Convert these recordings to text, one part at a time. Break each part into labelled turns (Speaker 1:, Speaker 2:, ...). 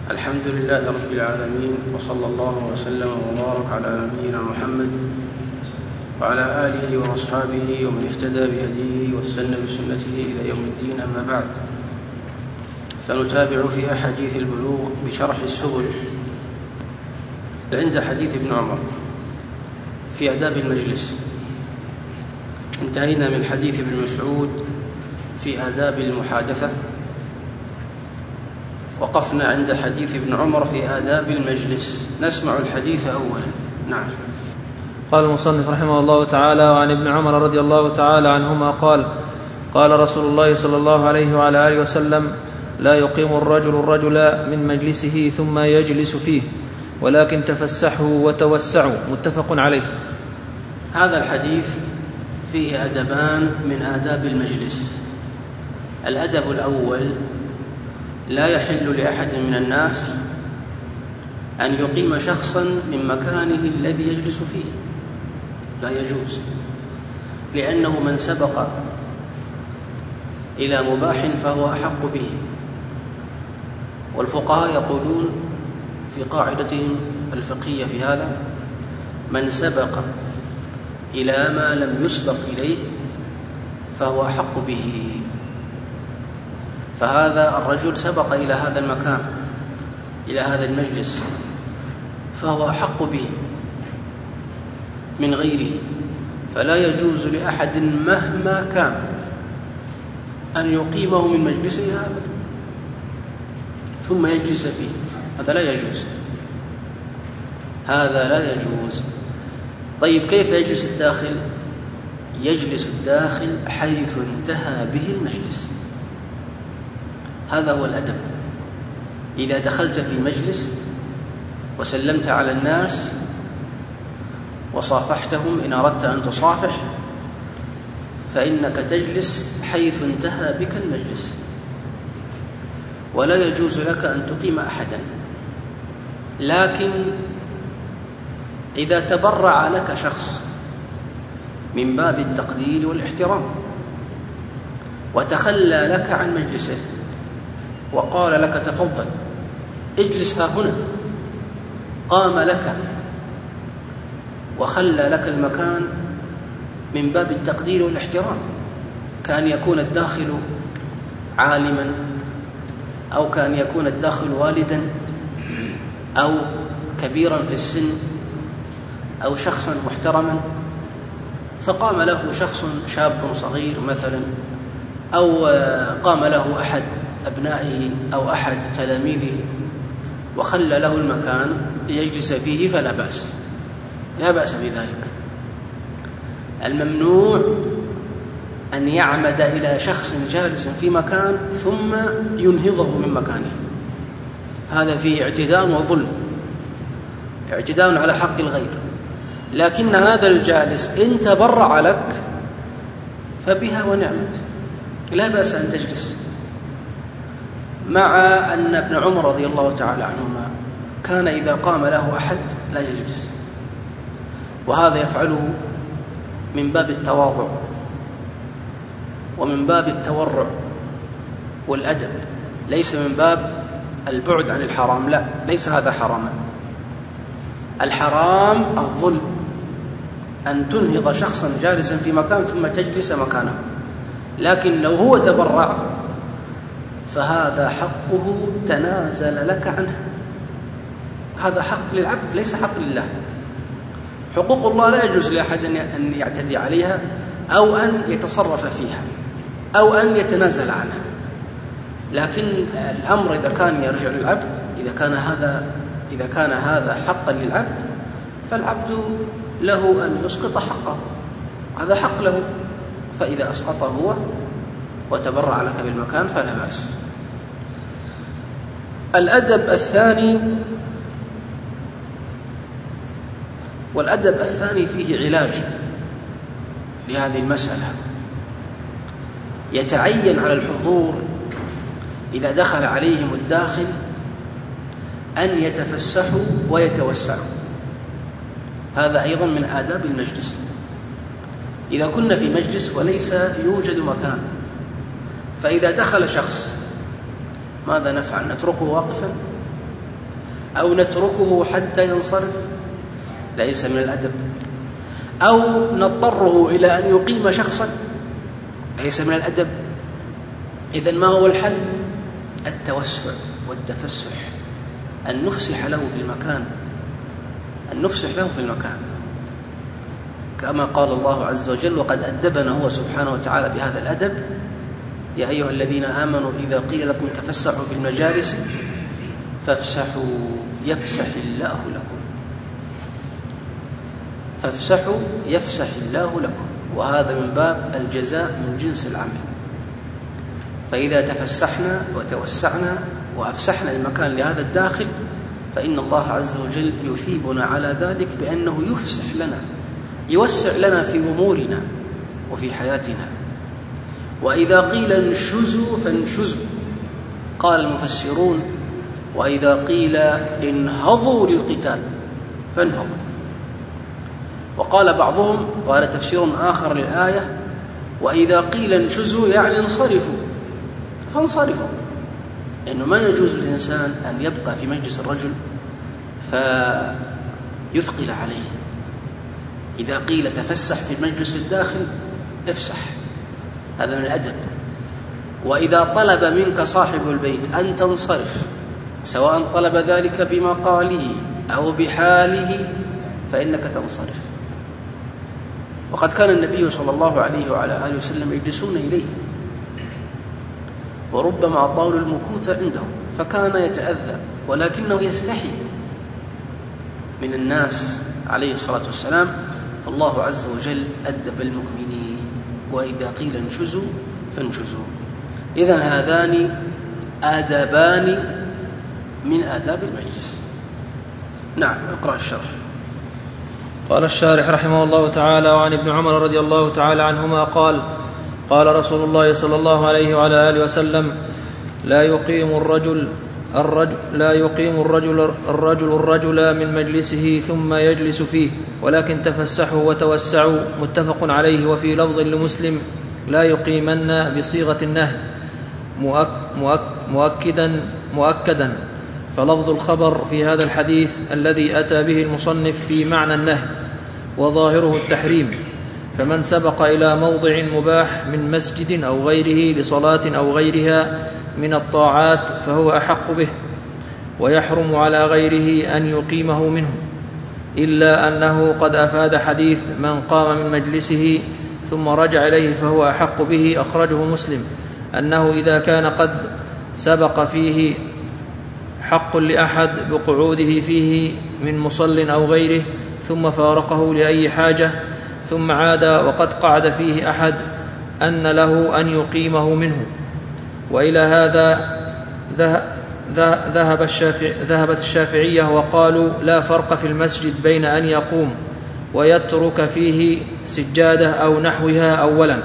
Speaker 1: الحمد لله رب العالمين، وصلى الله وسلم وبارك على نبينا محمد وعلى آله وأصحابه ومن اهتدى بهديه واستنى بسنته إلى يوم الدين. أما بعد، فنتابع في أحاديث البلوغ بشرح السبل عند حديث ابن عمر في آداب المجلس. انتهينا من حديث ابن مسعود في آداب المحادثة، وقفنا عند حديث ابن عمر في آداب المجلس. نسمع الحديث أولا. نعم.
Speaker 2: قال المصنف رحمه الله تعالى: وعن ابن عمر رضي الله تعالى عنهما قال: قال رسول الله صلى الله عليه وعلى آله وسلم: لا يقيم الرجل من مجلسه ثم يجلس فيه، ولكن تفسحوا وتوسعوا. متفق عليه.
Speaker 1: هذا الحديث فيه أدبان من آداب المجلس. الأدب الأول: لا يحل لأحد من الناس أن يقيم شخصا من مكانه الذي يجلس فيه، لا يجوز، لأنه من سبق إلى مباح فهو أحق به. والفقهاء يقولون في قاعدتهم الفقهية في هذا: من سبق إلى ما لم يسبق إليه فهو أحق به. فهذا الرجل سبق إلى هذا المكان، إلى هذا المجلس، فهو أحق به من غيره، فلا يجوز لأحد مهما كان أن يقيمه من مجلسه هذا ثم يجلس فيه. هذا لا يجوز، هذا لا يجوز. طيب، كيف يجلس الداخل؟ يجلس الداخل حيث انتهى به المجلس. هذا هو الأدب. إذا دخلت في مجلس وسلمت على الناس وصافحتهم إن أردت أن تصافح، فإنك تجلس حيث انتهى بك المجلس، ولا يجوز لك أن تقيم أحدا. لكن إذا تبرع لك شخص من باب التقدير والاحترام وتخلى لك عن مجلسه وقال لك: تفضل اجلس ها هنا، قام لك وخلى لك المكان من باب التقدير والاحترام، كان يكون الداخل عالما، أو كان يكون الداخل والدا، أو كبيرا في السن، أو شخصا محترما، فقام له شخص شاب صغير مثلا، أو قام له أحد أبنائه أو أحد تلاميذه وخلى له المكان ليجلس فيه، فلا بأس، لا بأس بذلك. الممنوع أن يعمد إلى شخص جالس في مكان ثم ينهضه من مكانه. هذا فيه اعتداء وظلم، اعتداء على حق الغير. لكن هذا الجالس إن تبرع لك فبها ونعمت، لا بأس أن تجلس. مع أن ابن عمر رضي الله تعالى عنهما كان إذا قام له أحد لا يجلس، وهذا يفعله من باب التواضع ومن باب التورع والأدب، ليس من باب البعد عن الحرام. لا، ليس هذا حراما. الحرام الظلم، أن تنهض شخصا جالسا في مكان ثم تجلس مكانه. لكن لو هو تبرع فهذا حقه تنازل لك عنه، هذا حق للعبد ليس حق لله. حقوق الله لا يجوز لأحد أن يعتدي عليها أو أن يتصرف فيها أو أن يتنازل عنها. لكن الأمر إذا كان يرجع للعبد، إذا كان هذا حقا للعبد، فالعبد له أن يسقط حقه، هذا حق له. فإذا أسقطه هو وتبرع لك بالمكان فلا بأس. الأدب الثاني، والأدب الثاني فيه علاج لهذه المسألة. يتعين على الحضور إذا دخل عليهم الداخل أن يتفسحوا ويتوسعوا. هذا أيضا من آداب المجلس. إذا كنا في مجلس وليس يوجد مكان، فإذا دخل شخص ماذا نفعل؟ نتركه واقفا؟ أو نتركه حتى ينصرف ليس من الأدب، أو نضطره إلى أن يقيم شخصا ليس من الأدب. إذن ما هو الحل؟ التوسع والتفسح، أن نفسح له في المكان، أن نفسح له في المكان، كما قال الله عز وجل: وقد أدبنا هو سبحانه وتعالى بهذا الأدب: يا أيها الذين آمنوا إذا قيل لكم تفسحوا في المجالس فافسحوا يفسح الله لكم، فافسحوا يفسح الله لكم، وهذا من باب الجزاء من جنس العمل. فإذا تفسحنا وتوسعنا وأفسحنا المكان لهذا الداخل فإن الله عز وجل يثيبنا على ذلك بأنه يفسح لنا، يوسع لنا في أمورنا وفي حياتنا. وإذا قيل انشزوا فانشزوا، قال المفسرون: وإذا قيل انهضوا للقتال فانهضوا. وقال بعضهم، وهذا تفسير آخر للآية: وإذا قيل انشزوا يعني انصرفوا فانصرفوا، لأنه ما يجوز للإنسان أن يبقى في مجلس الرجل فيثقل عليه. إذا قيل تفسح في المجلس الداخل افسح، هذا من الأدب. وإذا طلب منك صاحب البيت أن تنصرف، سواء طلب ذلك بمقاله أو بحاله، فإنك تنصرف. وقد كان النبي صلى الله عليه وعلى آله وسلم يجلسون إليه، وربما طالوا المكوث عنده، فكان يتأذى ولكنه يستحي من الناس عليه الصلاة والسلام. فالله عز وجل أدب المؤمنين: وإذا قيل انشزوا فانشزوا. إذن هذان آدابان من آداب المجلس. نعم، اقرأ الشرح.
Speaker 2: قال الشارح رحمه الله تعالى: وعن ابن عمر رضي الله تعالى عنهما قال: قال رسول الله صلى الله عليه وعلى آله وسلم: لا يقيم الرجل من مجلسه ثم يجلس فيه، ولكن تفسحوا وتوسعوا. متفق عليه. وفي لفظ لمسلم: لا يقيمن بصيغة النهي مؤكدا، فلفظ الخبر في هذا الحديث الذي أتى به المصنف في معنى النهي، وظاهره التحريم. فمن سبق إلى موضع مباح من مسجد أو غيره لصلاة أو غيرها من الطاعات فهو أحق به، ويحرم على غيره أن يقيمه منه، إلا أنه قد أفاد حديث: من قام من مجلسه ثم رجع إليه فهو أحق به، أخرجه مسلم، أنه إذا كان قد سبق فيه حق لأحد بقعوده فيه من مصل أو غيره ثم فارقه لأي حاجة ثم عاد وقد قعد فيه أحد أن له أن يقيمه منه. وإلى هذا ذهبت الشافعية وقالوا: لا فرق في المسجد بين أن يقوم ويترك فيه سجادة أو نحوها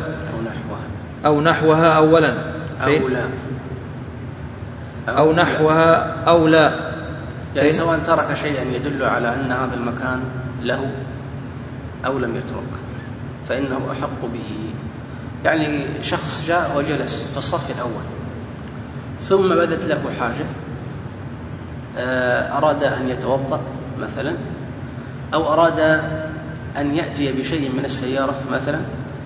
Speaker 2: أو لا،
Speaker 1: يعني سواء ترك شيئا يدل على أن هذا المكان له أو لم يترك فإنه أحق به. يعني شخص جاء وجلس في الصف الأول ثم بدت له حاجة، أراد أن يتوضأ مثلا، أو أراد أن يأتي بشيء من السيارة مثلا،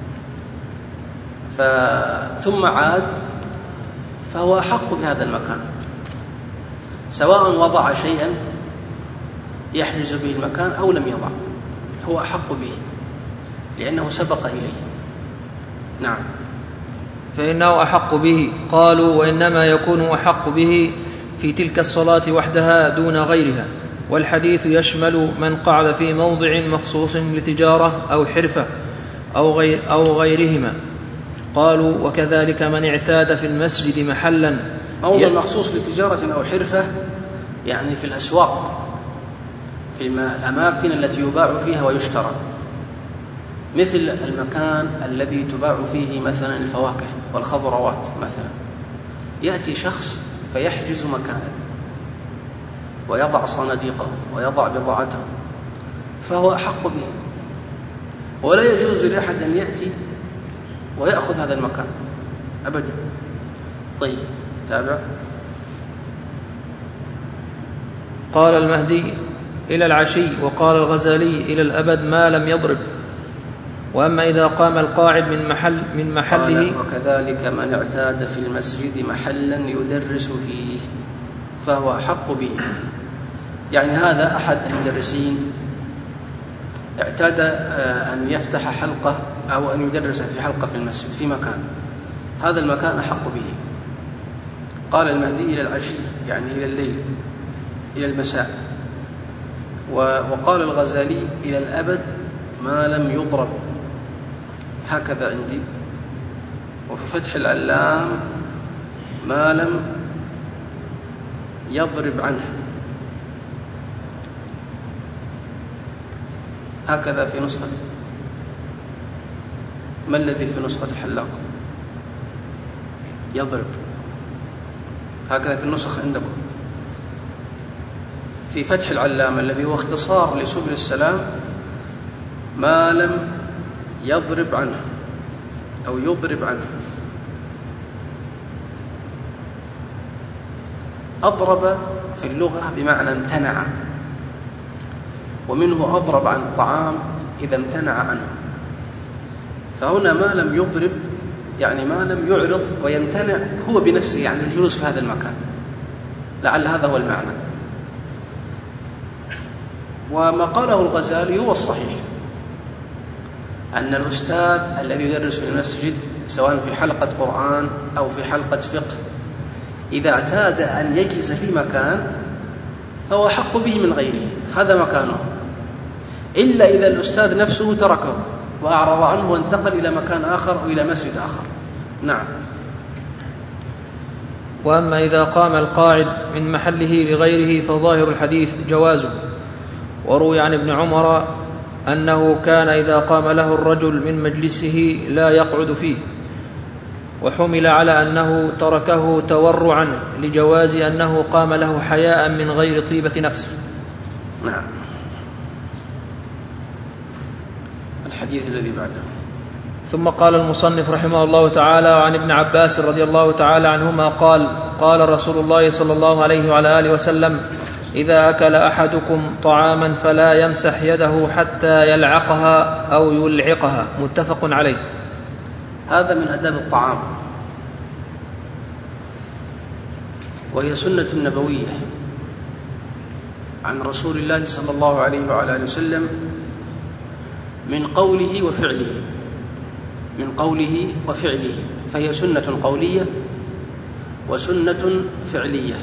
Speaker 1: ثم عاد، فهو أحق بهذا المكان، سواء وضع شيئا يحجز به المكان أو لم يضع، هو أحق به لأنه سبق إليه. نعم.
Speaker 2: فإنه أحق به. قالوا: وإنما يكون أحق به في تلك الصلاة وحدها دون غيرها، والحديث يشمل من قعد في موضع مخصوص لتجارة أو حرفة أو غيرهما. قالوا: وكذلك من اعتاد في المسجد محلا
Speaker 1: موضع مخصوص لتجارة أو حرفة، يعني في الأسواق، في الأماكن التي يباع فيها ويشترى، مثل المكان الذي تباع فيه مثلا الفواكه والخضروات مثلا، يأتي شخص فيحجز مكانا ويضع صناديقه ويضع بضاعته، فهو أحق به، ولا يجوز لأحد أن يأتي ويأخذ هذا المكان أبدا. طيب، تابع.
Speaker 2: قال المهدي إلى العشي، وقال الغزالي إلى الأبد ما لم يضرب. وأما إذا قام القاعد من محله
Speaker 1: وكذلك من اعتاد في المسجد محلا يدرس فيه فهو أحق به. يعني هذا أحد المدرسين اعتاد أن يفتح حلقة أو أن يدرس في حلقة في المسجد في مكان، هذا المكان أحق به. قال المهدي إلى العشي يعني إلى الليل، إلى المساء. وقال الغزالي إلى الأبد ما لم يضرب، هكذا عندي. وفي فتح العلام ما لم يضرب عنه، هكذا في نسخة. ما الذي في نسخة الحلاق؟ يضرب، هكذا في النسخ عندكم. في فتح العلام الذي هو اختصار لسبل السلام ما لم يضرب عنه أو يضرب عنه. أضرب في اللغة بمعنى امتنع، ومنه أضرب عن الطعام إذا امتنع عنه. فهنا ما لم يضرب يعني ما لم يعرض ويمتنع هو بنفسه عن الجلوس في هذا المكان، لعل هذا هو المعنى. وما قاله الغزالي هو الصحيح، أن الأستاذ الذي يدرس في المسجد سواء في حلقة قرآن أو في حلقة فقه إذا اعتاد أن يجلس في مكان فهو أحق به من غيره، هذا مكانه، إلا إذا الأستاذ نفسه تركه وأعرض عنه وانتقل إلى مكان آخر أو إلى مسجد آخر. نعم.
Speaker 2: وأما إذا قام القاعد من محله لغيره فظاهر الحديث جوازه. وروي عن ابن عمر أنه كان إذا قام له الرجل من مجلسه لا يقعد فيه، وحمل على أنه تركه تورعا لجواز أنه قام له حياء من غير طيبة نفس.
Speaker 1: نعم. الحديث الذي بعده.
Speaker 2: ثم قال المصنف رحمه الله تعالى: وعن ابن عباس رضي الله تعالى عنهما قال: قال رسول الله صلى الله عليه وعلى آله وسلم: إذا أكل أحدكم طعاما فلا يمسح يده حتى يلعقها أو يلعقها. متفق عليه.
Speaker 1: هذا من أداب الطعام، وهي سنة نبوية عن رسول الله صلى الله عليه وعلى آله وسلم من قوله وفعله، من قوله وفعله، فهي سنة قولية وسنة فعلية.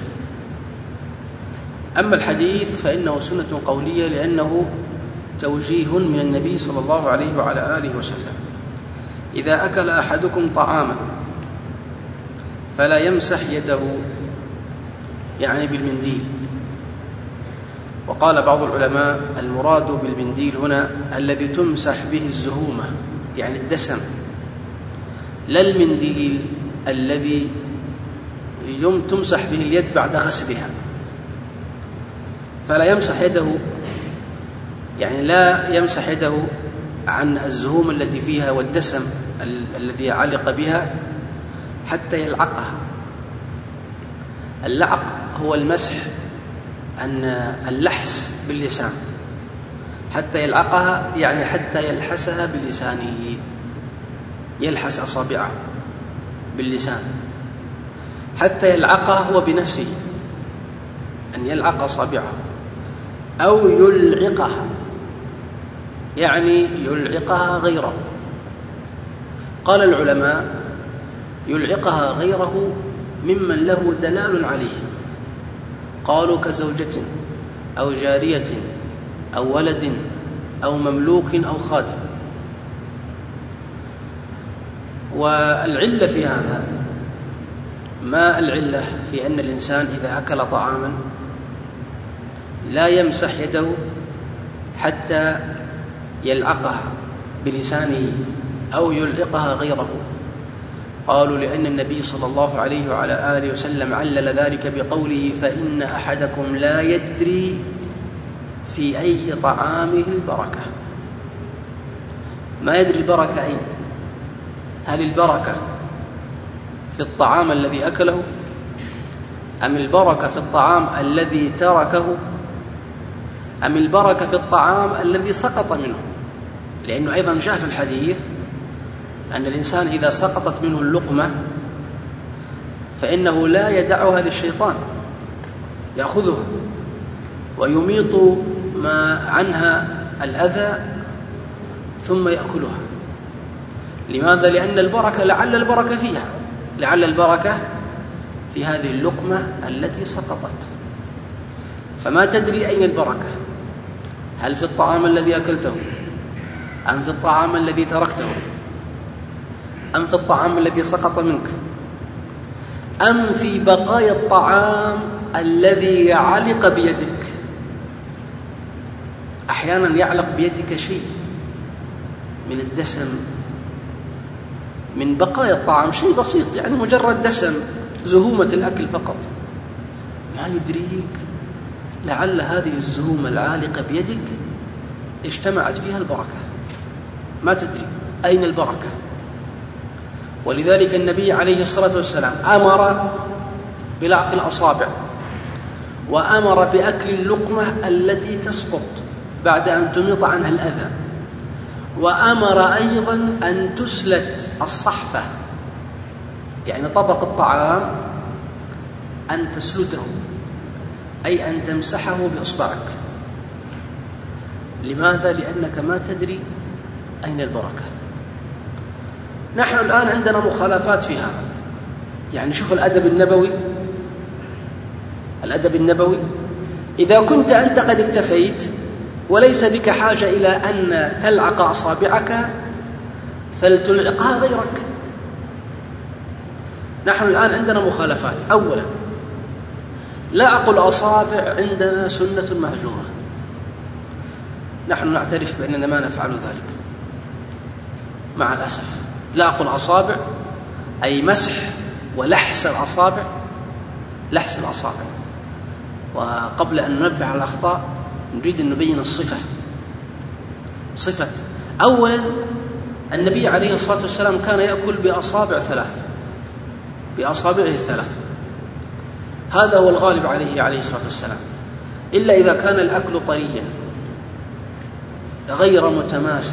Speaker 1: أما الحديث فإنه سنة قولية لأنه توجيه من النبي صلى الله عليه وعلى آله وسلم. إذا أكل أحدكم طعاما فلا يمسح يده يعني بالمنديل. وقال بعض العلماء المراد بالمنديل هنا الذي تمسح به الزهومة يعني الدسم، لا المنديل الذي تمسح به اليد بعد غسلها. فلا يمسح يده يعني لا يمسح يده عن الزهوم التي فيها والدسم الذي علق بها حتى يلعقها. اللعق هو المسح، أن اللحس باللسان، حتى يلعقها يعني حتى يلحسها بلسانه، يلحس أصابعه باللسان. حتى يلعقها هو بنفسه، أن يلعق أصابعه، أو يلعقها يعني يلعقها غيره. قال العلماء يلعقها غيره ممن له دلال عليه، قالوا كزوجة أو جارية أو ولد أو مملوك أو خادم. والعلة في هذا، ما العلة في أن الإنسان إذا أكل طعاما لا يمسح يده حتى يلعقها بلسانه أو يلعقها غيره؟ قالوا لأن النبي صلى الله عليه وعلى آله وسلم علل ذلك بقوله: فإن أحدكم لا يدري في أي طعامه البركة. ما يدري البركة أين؟ هل البركة في الطعام الذي أكله، أم البركة في الطعام الذي تركه أم البركة في الطعام الذي سقط منه؟ لأنه أيضا جاء في الحديث أن الإنسان إذا سقطت منه اللقمة فإنه لا يدعها للشيطان، يأخذها ويميط ما عنها الأذى ثم يأكلها. لماذا؟ لأن البركة لعل البركة فيها، لعل البركة في هذه اللقمة التي سقطت. فما تدري أين البركة، هل في الطعام الذي أكلته، أم في الطعام الذي تركته، أم في الطعام الذي سقط منك، أم في بقايا الطعام الذي علق بيدك. أحيانا يعلق بيدك شيء من الدسم، من بقايا الطعام، شيء بسيط يعني مجرد دسم، زهومة الأكل فقط، ما يدريك لعل هذه الزهومة العالقة بيدك اجتمعت فيها البركة، ما تدري أين البركة. ولذلك النبي عليه الصلاة والسلام أمر بلعق الأصابع، وأمر بأكل اللقمة التي تسقط بعد أن تميط عنها الأذى، وأمر أيضا أن تسلت الصحفة، يعني طبق الطعام أن تسلته، أي أن تمسحه بإصبعك. لماذا؟ لأنك ما تدري أين البركة. نحن الآن عندنا مخالفات في هذا، يعني شوف الأدب النبوي، الأدب النبوي إذا كنت أنت قد اكتفيت وليس بك حاجة إلى أن تلعق أصابعك فلتلعقها غيرك. نحن الآن عندنا مخالفات. أولا، لعق الأصابع عندنا سنة مهجورة، نحن نعترف بأننا ما نفعل ذلك مع الأسف. لعق الأصابع أي مسح ولحس الأصابع، لحس الأصابع. وقبل أن ننبه على الأخطاء نريد أن نبين الصفة. صفة أولا، النبي عليه الصلاة والسلام كان يأكل بأصابع ثلاث، بأصابعه الثلاث، هذا هو الغالب عليه الصلاة والسلام، إلا إذا كان الأكل طريا غير متماسك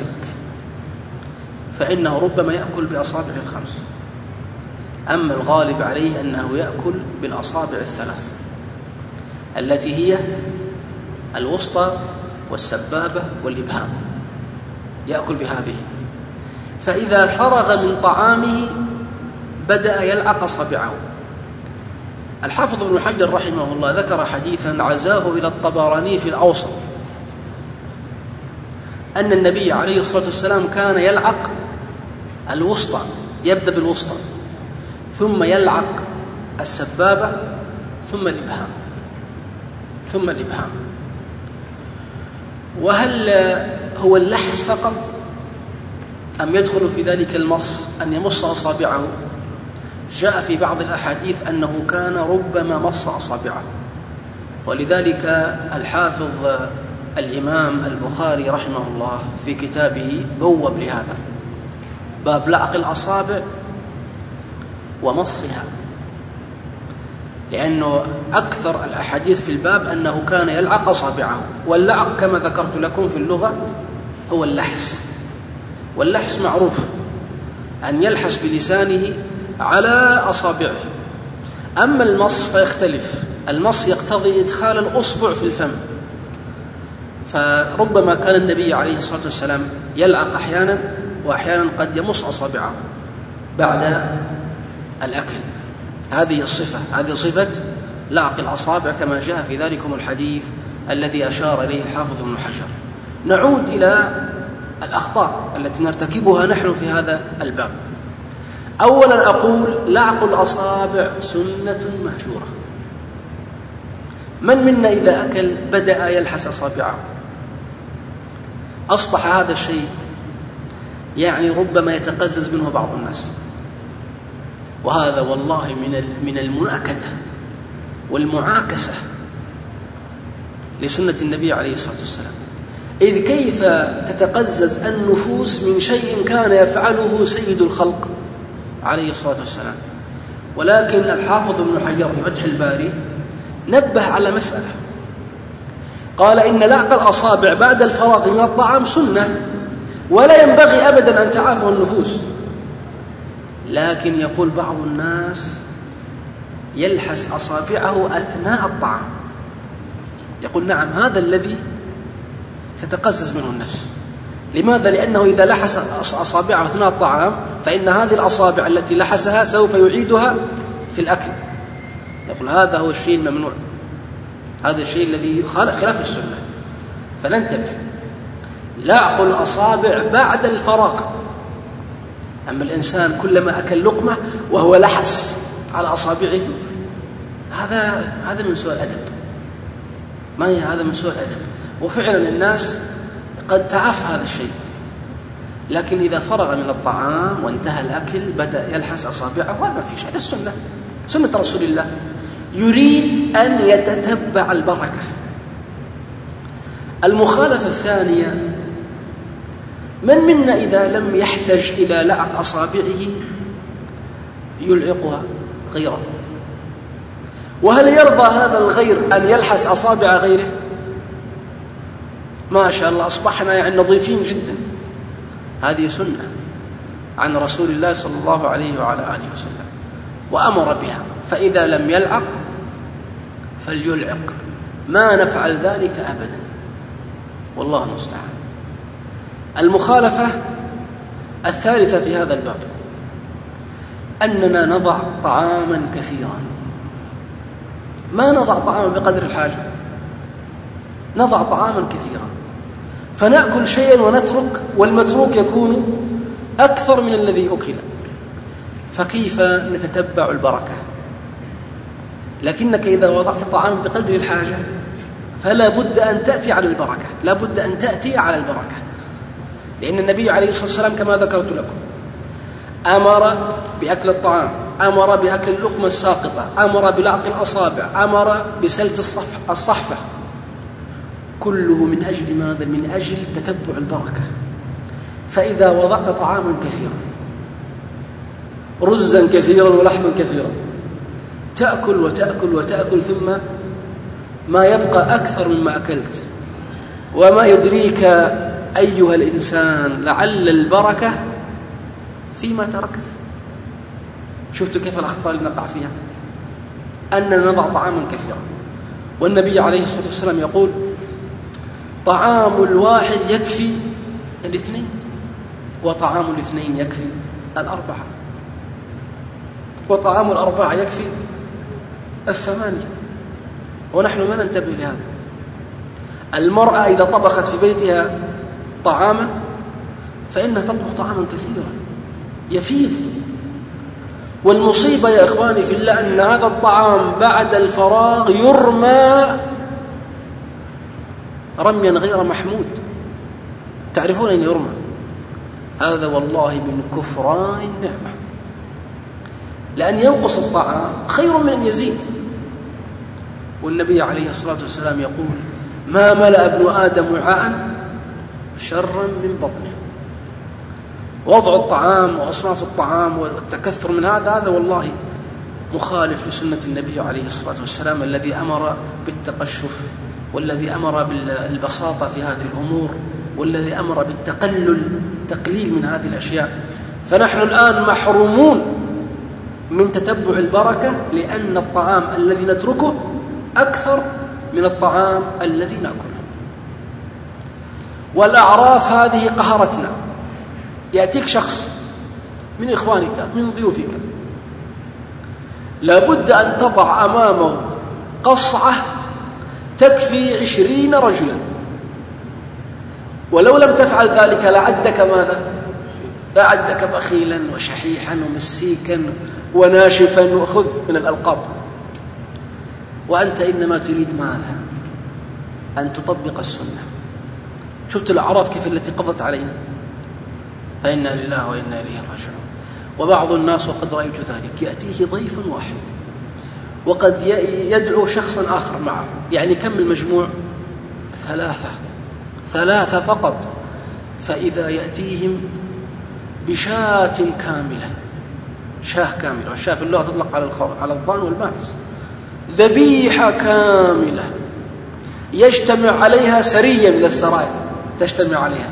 Speaker 1: فإنه ربما يأكل بأصابعه الخمس. أما الغالب عليه أنه يأكل بالأصابع الثلاث التي هي الوسطى والسبابة والإبهام، يأكل بهذه. فإذا فرغ من طعامه بدأ يلعق أصابعه. الحافظ ابن حجر رحمه الله ذكر حديثا عزاه إلى الطبراني في الأوسط أن النبي عليه الصلاة والسلام كان يلعق الوسطى، يبدأ بالوسطى ثم يلعق السبابة ثم الإبهام، ثم الإبهام. وهل هو اللحس فقط أم يدخل في ذلك المص أن يمص أصابعه؟ جاء في بعض الأحاديث أنه كان ربما مص أصابعه، ولذلك الحافظ الإمام البخاري رحمه الله في كتابه بوب لهذا باب لعق الأصابع ومصها، لأنه أكثر الأحاديث في الباب أنه كان يلعق أصابعه. واللعق كما ذكرت لكم في اللغة هو اللحس، واللحس معروف أن يلحس بلسانه على أصابعه. أما المص فيختلف، المص يقتضي إدخال الأصبع في الفم، فربما كان النبي عليه الصلاة والسلام يلعق أحيانا، وأحيانا قد يمص أصابعه بعد الأكل. هذه الصفة، هذه صفة لعق الأصابع كما جاء في ذلكم الحديث الذي أشار إليه الحافظ ابن حجر. نعود إلى الأخطاء التي نرتكبها نحن في هذا الباب. أولا أقول لعق الأصابع سنة مهجورة. من منا إذا أكل بدأ يلحس أصابعه؟ أصبح هذا الشيء يعني ربما يتقزز منه بعض الناس، وهذا والله من المناكدة والمعاكسة لسنة النبي عليه الصلاة والسلام. إذ كيف تتقزز النفوس من شيء كان يفعله سيد الخلق عليه الصلاة والسلام؟ ولكن الحافظ ابن حجر في فتح الباري نبه على مسألة، قال إن لعق الأصابع بعد الفراغ من الطعام سنة ولا ينبغي أبدا أن تعافه النفوس، لكن يقول بعض الناس يلحس أصابعه أثناء الطعام. يقول نعم هذا الذي تتقزز منه النفس. لماذا؟ لأنه إذا لحس أصابعه أثناء الطعام فإن هذه الأصابع التي لحسها سوف يعيدها في الأكل. يقول هذا هو الشيء الممنوع، هذا الشيء الذي خلاف السنة. فننتبه، لعق الأصابع بعد الفراغ. أما الإنسان كلما أكل لقمة وهو لحس على أصابعه هذا من سوء الأدب، ما هي هذا من سوء الأدب. وفعلا الناس قد تعاف هذا الشيء، لكن إذا فرغ من الطعام وانتهى الأكل بدأ يلحس أصابعه، وهذا ما في شيء. هذا السنة، سنة رسول الله. يريد أن يتتبع البركة. المخالفة الثانية، من منا إذا لم يحتج إلى لعق أصابعه يلعقها غيره؟ وهل يرضى هذا الغير أن يلحس أصابع غيره؟ ما شاء الله أصبحنا يعني نظيفين جدا. هذه سنة عن رسول الله صلى الله عليه وعلى آله وسلم وأمر بها، فإذا لم يلعق فليلعق، ما نفعل ذلك أبدا، والله المستعان. المخالفة الثالثة في هذا الباب أننا نضع طعاما كثيرا، ما نضع طعاما بقدر الحاجة، نضع طعاما كثيرا فنأكل شيئا ونترك، والمتروك يكون أكثر من الذي أكل. فكيف نتتبع البركة؟ لكنك إذا وضعت طعاما بقدر الحاجة فلا بد أن تأتي على البركة، لا بد أن تأتي على البركة، لأن النبي عليه الصلاة والسلام كما ذكرت لكم أمر بأكل الطعام، أمر بأكل اللقمة الساقطة، أمر بلعق الأصابع، أمر بسلت الصحفة، كله من أجل ماذا؟ من أجل تتبع البركة. فإذا وضعت طعاما كثيرا، رزا كثيرا ولحما كثيرا، تأكل وتأكل وتأكل، ثم ما يبقى أكثر مما أكلت، وما يدريك أيها الإنسان لعل البركة فيما تركت. شفتوا كيف الأخطاء اللي نقع فيها؟ أننا نضع طعاما كثيرا، والنبي عليه الصلاة والسلام يقول طعام الواحد يكفي الاثنين، وطعام الاثنين يكفي الأربعة، وطعام الأربعة يكفي الثمانية، ونحن ما ننتبه لهذا. المرأة إذا طبخت في بيتها طعاما فإنها تطبخ طعاما كثيرا يفيض. والمصيبة يا إخواني في الله أن هذا الطعام بعد الفراغ يرمى رميا غير محمود. تعرفون أين يرمى؟ هذا والله من كفران النعمة، لأن ينقص الطعام خير من أن يزيد. والنبي عليه الصلاة والسلام يقول ما ملأ ابن آدم وعاء شرا من بطنه. وضع الطعام وأصناف الطعام والتكثر من هذا والله مخالف لسنة النبي عليه الصلاة والسلام، الذي أمر بالتقشف، والذي أمر بالبساطة في هذه الأمور، والذي أمر تقليل من هذه الأشياء. فنحن الآن محرومون من تتبع البركة، لأن الطعام الذي نتركه أكثر من الطعام الذي نأكله. والأعراف هذه قهرتنا. يأتيك شخص من إخوانك من ضيوفك، لابد أن تضع أمامه قصعة تكفي 20 رجلا، ولو لم تفعل ذلك لعدك ماذا؟ لعدك بخيلا وشحيحا ومسيكا وناشفا وخذ من الألقاب. وأنت إنما تريد ماذا؟ أن تطبق السنة. شفت الأعراف كيف التي قضت علينا؟ فإنا لله وإنا إليه راجعون. وبعض الناس وقد رأيت ذلك يأتيه ضيف واحد وقد يدعو شخصا آخر معه، يعني كم المجموع؟ 3 فقط. فإذا يأتيهم بشاة كاملة، شاة كاملة، والشاة في اللغة تطلق على الضان والماعز، ذبيحة كاملة يجتمع عليها سرية من السرايا تجتمع عليها.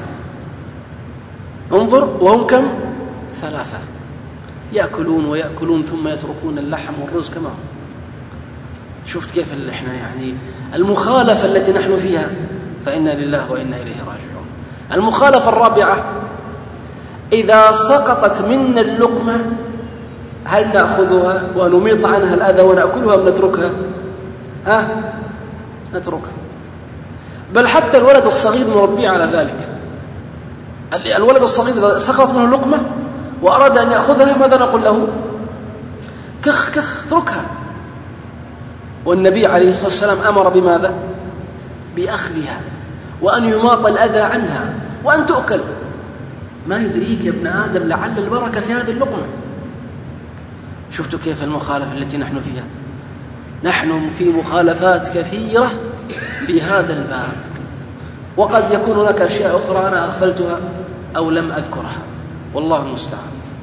Speaker 1: انظر، وهم كم؟ 3 يأكلون ويأكلون ثم يتركون اللحم والرز كما هم. شفت كيف احنا يعني المخالفة التي نحن فيها، فإنا لله وإنا إليه راجعون. المخالفة الرابعة: إذا سقطت منا اللقمة هل نأخذها ونميط عنها الأذى ونأكلها أم نتركها؟ نتركها. بل حتى الولد الصغير نربيه على ذلك. الولد الصغير إذا سقط منه اللقمة وأراد أن يأخذها ماذا نقول له؟ كخ كخ، اتركها. والنبي عليه الصلاة والسلام أمر بماذا؟ بأخذها، وأن يماط الأذى عنها، وأن تؤكل. ما يدريك يا ابن آدم لعل البركة في هذه اللقمة. شفتوا كيف المخالفة التي نحن فيها؟ نحن في مخالفات كثيرة في هذا الباب، وقد يكون هناك أشياء أخرى أنا أغفلتها أو لم أذكرها، والله المستعان.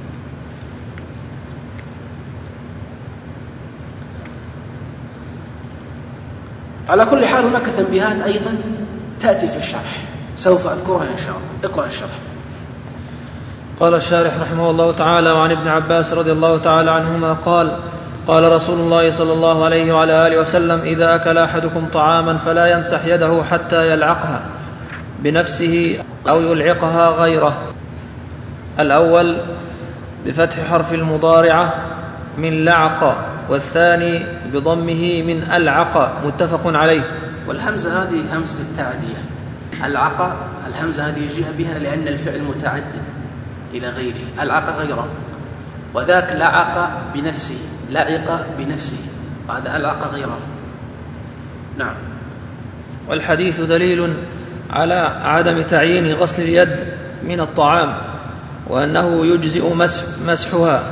Speaker 1: على كل حال هناك تنبيهات أيضا تأتي في الشرح، سوف أذكرها إن شاء الله. اقرأ الشرح.
Speaker 2: قال الشارح رحمه الله تعالى: وعن ابن عباس رضي الله تعالى عنهما قال: قال رسول الله صلى الله عليه وعلى آله وسلم: إذا أكل أحدكم طعاما فلا يمسح يده حتى يلعقها بنفسه أو يلعقها غيره. الأول بفتح حرف المضارعة من لعق، والثاني بضمه من ألعق، متفق عليه.
Speaker 1: والهمزة هذه همزة التعدية. ألعق الهمزة هذه جاء بها لأن الفعل متعد إلى غيره، ألعق غيره، وذاك لعق بنفسه، لعق بنفسه، هذا ألعق غيره. نعم.
Speaker 2: والحديث دليل على عدم تعيين غسل اليد من الطعام، وأنه يجزئ مسحها،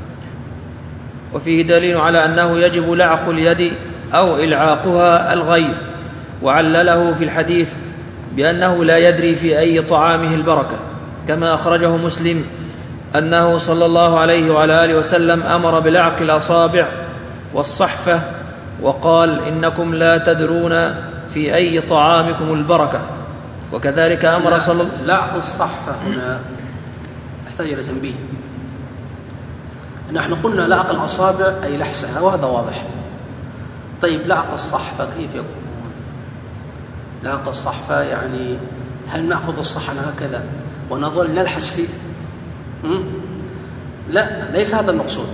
Speaker 2: وفيه دليل على أنه يجب لعق اليد أو إلعاقها الغير، وعلله في الحديث بأنه لا يدري في أي طعامه البركة، كما أخرجه مسلم أنه صلى الله عليه وعلى آله وسلم أمر بلعق الأصابع والصحفة، وقال: إنكم لا تدرون في أي طعامكم البركة. وكذلك أمر صلى الله
Speaker 1: لعق الصحفة هنا يحتاج إلى تنبيه. نحن قلنا لعق الأصابع أي لحسها، وهذا واضح. طيب لعق الصحفة كيف يكون؟ لعق الصحفة يعني هل نأخذ الصحن هكذا ونظل نلحس فيه؟ لا، ليس هذا المقصود.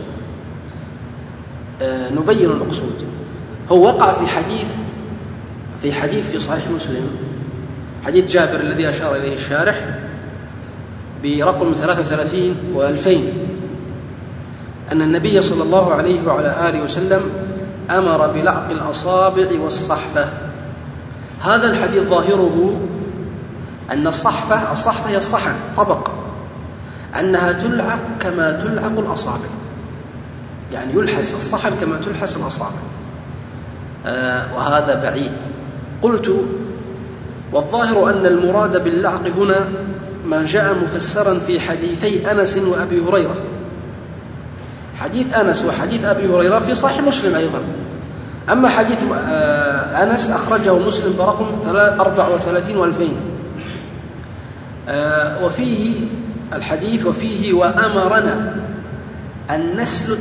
Speaker 1: نبين المقصود. هو وقع في حديث في صحيح مسلم، حديث جابر الذي أشار إليه الشارح برقم 33 و2000، أن النبي صلى الله عليه وعلى آله وسلم أمر بلعق الأصابع والصحفة. هذا الحديث ظاهره أن الصحفة هي الصحن، طبق، أنها تلعق كما تلعق الأصابع، يعني يلحس الصحن كما تلحس الأصابع، وهذا بعيد. قلت: والظاهر أن المراد باللعق هنا ما جاء مفسرا في حديثي أنس وأبي هريرة. حديث أنس وحديث أبي هريرة في صحيح مسلم أيضا. أما حديث أنس أخرجه مسلم برقم 34 و2000، وفيه الحديث وفيه: وأمرنا أن نسلت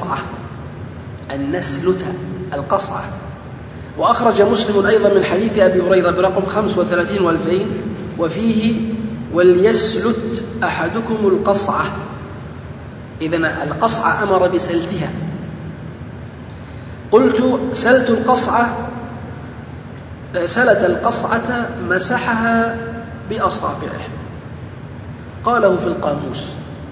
Speaker 1: القصعة. وأخرج مسلم أيضا من حديث أبي هريرة برقم 35 و2000، وفيه: وليسلت أحدكم القصعة. إذن القصعة أمر بسلتها. قلت: سلت القصعة، سلت القصعة مسحها بأصابعه. قاله في القاموس،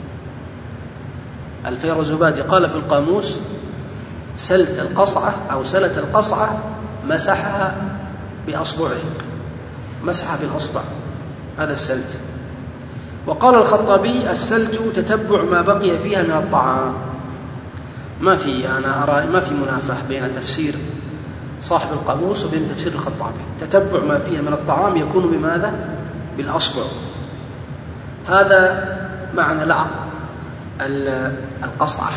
Speaker 1: الفيروزبادي قال في القاموس: سلت القصعة أو سلت القصعة مسحها بأصبعه، مسحها بالأصبع، هذا السلت. وقال الخطابي: السلت تتبع ما بقي فيها من الطعام. أنا أرى ما في منافاة بين تفسير صاحب القاموس وبين تفسير الخطابي. تتبع ما فيها من الطعام يكون بماذا؟ بالأصبع. هذا معنى لعق القصعة.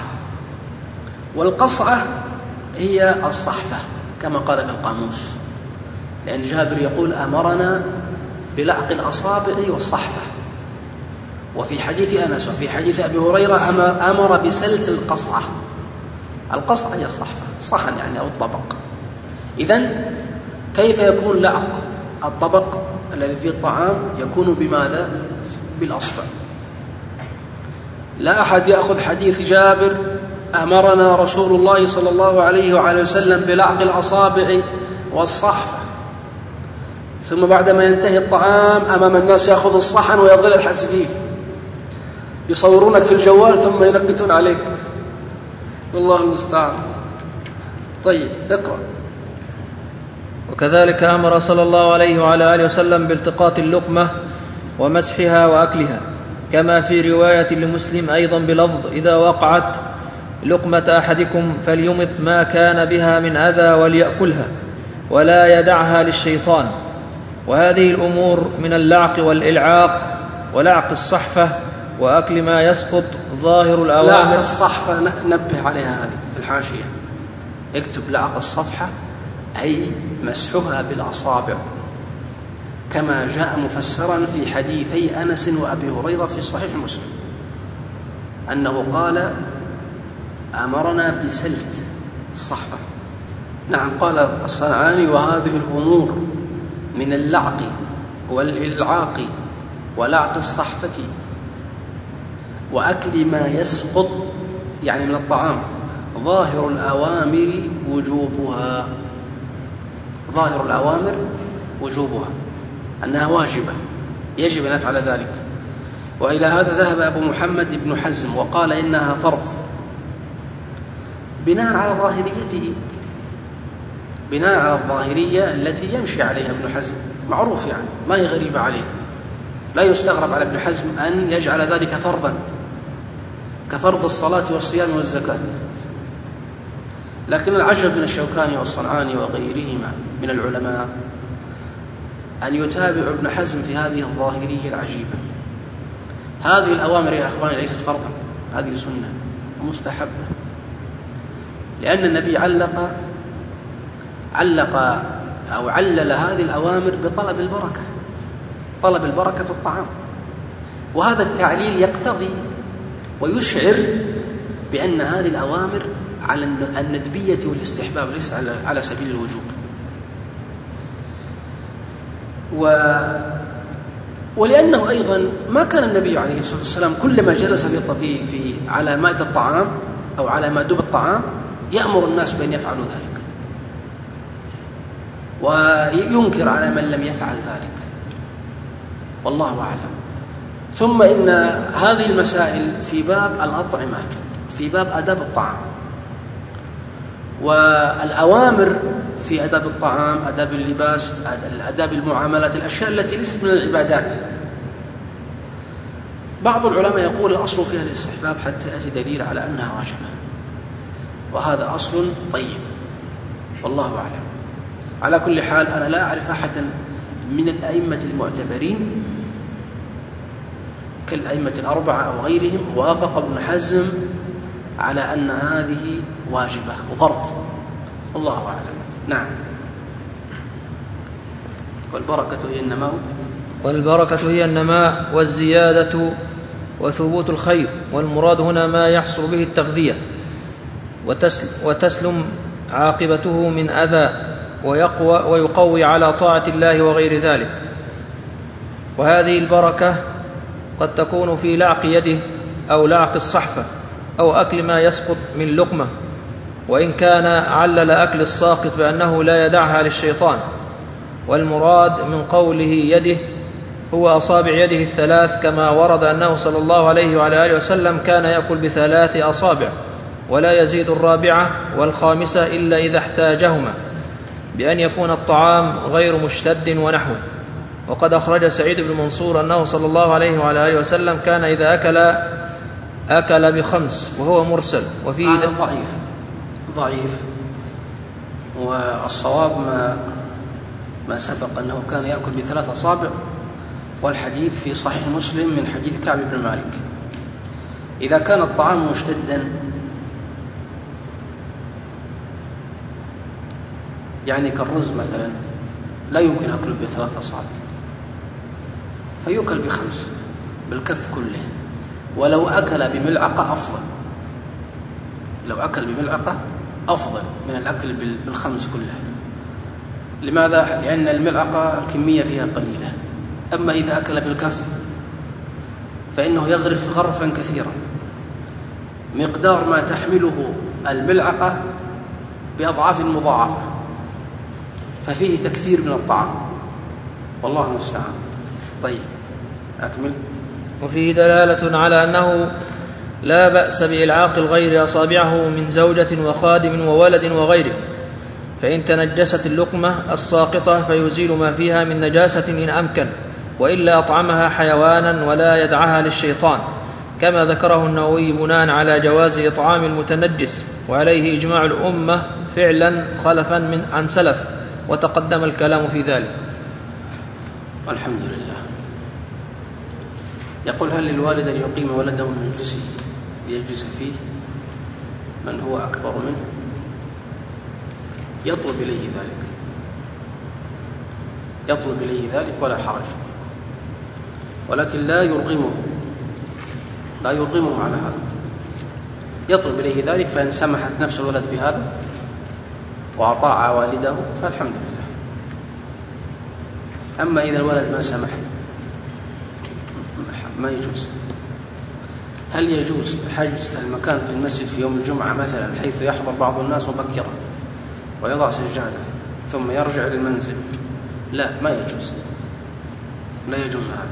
Speaker 1: والقصعة هي الصحفة كما قال في القاموس، لأن جابر يقول أمرنا بلعق الأصابع والصحفة، وفي حديث أنس وفي حديث أبي هريرة أمر بسلت القصعة. القصعة هي الصحفة، صحن يعني أو الطبق. إذن كيف يكون لعق الطبق الذي فيه الطعام؟ يكون بماذا؟ بالأصبع. لا أحد يأخذ حديث جابر أمرنا رسول الله صلى الله عليه وعلى وسلم بلعق الأصابع والصحفة، ثم بعدما ينتهي الطعام أمام الناس يأخذ الصحن ويظل الحس فيه، يصورونك في الجوال ثم ينكتون عليك، والله المستعان. طيب اقرأ.
Speaker 2: وكذلك أمر صلى الله عليه وعلى آله وسلم بالتقاط اللقمة ومسحها وأكلها، كما في رواية لمسلم أيضا بلفظ إذا وقعت لقمة أحدكم فليمط ما كان بها من أذى وليأكلها ولا يدعها للشيطان. وهذه الأمور من اللعق والإلعاق ولعق الصحفة وأكل ما يسقط ظاهر الأوامر.
Speaker 1: لعق الصحفة نبه عليها هذه في الحاشية، اكتب لعق الصفحة أي مسحها بالأصابع، كما جاء مفسرا في حديثي أنس وأبي هريرة في صحيح مسلم أنه قال أمرنا بسلت الصحفة. نعم، قال الصنعاني وهذه الأمور من اللعق والإلعاق ولعق الصحفة وأكل ما يسقط يعني من الطعام ظاهر الأوامر وجوبها. ظاهر الأوامر وجوبها أنها واجبة، يجب أن نفعل ذلك. وإلى هذا ذهب أبو محمد بن حزم وقال إنها فرض بناء على ظاهريته، بناء على الظاهرية التي يمشي عليها ابن حزم، معروف يعني ما هي غريبة عليه، لا يستغرب على ابن حزم أن يجعل ذلك فرضا كفرض الصلاة والصيام والزكاة. لكن العجب من الشوكاني والصنعاني وغيرهما من العلماء أن يتابع ابن حزم في هذه الظاهرية العجيبة. هذه الأوامر يا أخواني ليست فرضا، هذه سنة مستحبة، لأن النبي علق أو علل هذه الأوامر بطلب البركة، طلب البركة في الطعام. وهذا التعليل يقتضي ويشعر بأن هذه الأوامر على الندبية والاستحباب ليست على سبيل الوجوب. ولأنه أيضا ما كان النبي عليه الصلاة والسلام كلما جلس في على مائدة الطعام أو على مأدوب الطعام يأمر الناس بأن يفعلوا ذلك وينكر على من لم يفعل ذلك، والله أعلم. ثم إن هذه المسائل في باب الأطعمة، في باب آداب الطعام، والأوامر في آداب الطعام، آداب اللباس، آداب المعاملات، الأشياء التي ليست من العبادات. بعض العلماء يقول الأصل فيها الاستحباب حتى يأتي دليل على أنها واجبة، وهذا أصل طيب، والله أعلم. على كل حال أنا لا أعرف أحدا من الأئمة المعتبرين كالأئمة الأربعة أو غيرهم وافق ابن حزم على أن هذه واجبة وفرض، الله أعلم. نعم.
Speaker 2: والبركة هي النماء والزيادة وثبوت الخير، والمراد هنا ما يحصل به التغذية وتسلم عاقبته من أذى ويقوي على طاعة الله وغير ذلك. وهذه البركة قد تكون في لعق يده أو لعق الصحفة أو أكل ما يسقط من لقمة، وإن كان علل أكل الساقط بأنه لا يدعها للشيطان. والمراد من قوله يده هو أصابع يده الثلاث، كما ورد أنه صلى الله عليه وعلى آله وسلم كان يأكل بثلاث أصابع ولا يزيد الرابعة والخامسة إلا إذا احتاجهما، بأن يكون الطعام غير مشتد ونحوه. وقد أخرج سعيد بن منصور أنه صلى الله عليه وعلى آله وسلم كان إذا أكل بخمس، وهو مرسل. وفيه
Speaker 1: ضعيف. والصواب ما سبق أنه كان يأكل بثلاث أصابع، والحديث في صحيح مسلم من حديث كعب بن مالك. إذا كان الطعام مشتدا يعني كالرز مثلا لا يمكن أكله ب3 أصابع، فيؤكل ب5 بالكف كله. ولو أكل بملعقة أفضل، لو أكل بملعقة أفضل من الأكل ب5 كلها. لماذا؟ لأن الملعقة الكمية فيها قليلة، أما إذا أكل بالكف فإنه يغرف غرفا كثيرا مقدار ما تحمله الملعقة بأضعاف مضاعفة، ففيه تكثير من الطعام، والله المستعان. طيب أكمل.
Speaker 2: وفيه دلالة على أنه لا بأس بإلعاق الغير أصابعه من زوجة وخادم وولد وغيره، فإن تنجست اللقمة الساقطة فيزيل ما فيها من نجاسة إن أمكن، وإلا أطعمها حيوانا ولا يدعها للشيطان، كما ذكره النووي بناء على جواز إطعام المتنجس، وعليه إجماع الأمة فعلا خلفا عن سلف، وتقدم الكلام في ذلك.
Speaker 1: الحمد لله. يقول: هل للوالد أن يقيم ولده من مجلسه ليجلس فيه من هو أكبر منه؟ يطلب إليه ذلك ولا حرج، ولكن لا يرغمه على هذا. يطلب إليه ذلك، فإن سمحت نفس الولد بهذا وأطاع والده فالحمد لله. أما إذا الولد ما سمح ما يجوز. هل يجوز حجز المكان في المسجد في يوم الجمعة مثلا، حيث يحضر بعض الناس مبكرا ويضع سجادة ثم يرجع للمنزل؟ لا، ما يجوز، لا يجوز هذا.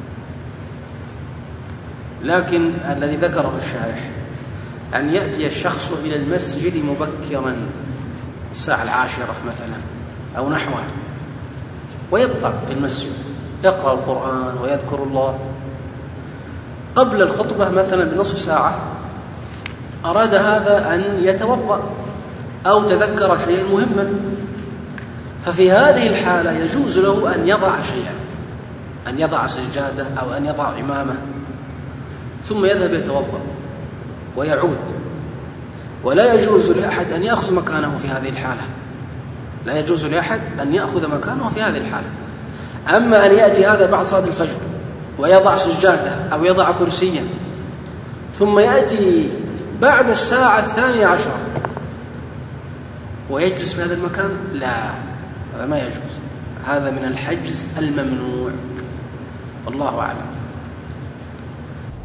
Speaker 1: لكن الذي ذكره الشارح أن يأتي الشخص إلى المسجد مبكرا الساعة 10 مثلا أو نحوها، ويبقى في المسجد يقرأ القرآن ويذكر الله. قبل الخطبة مثلا بنصف ساعة أراد هذا أن يتوضأ أو تذكر شيئا مهما، ففي هذه الحالة يجوز له أن يضع شيئا، أن يضع سجادة أو أن يضع عمامة، ثم يذهب يتوضأ ويعود. ولا يجوز لأحد أن يأخذ مكانه في هذه الحالة، لا يجوز لأحد أن يأخذ مكانه في هذه الحالة. أما أن يأتي هذا بعد صلاة الفجر ويضع سجادة أو يضع كرسيا ثم يأتي بعد الساعة 12 ويجلس في هذا المكان، لا، هذا ما يجوز، هذا من الحجز الممنوع، والله أعلم.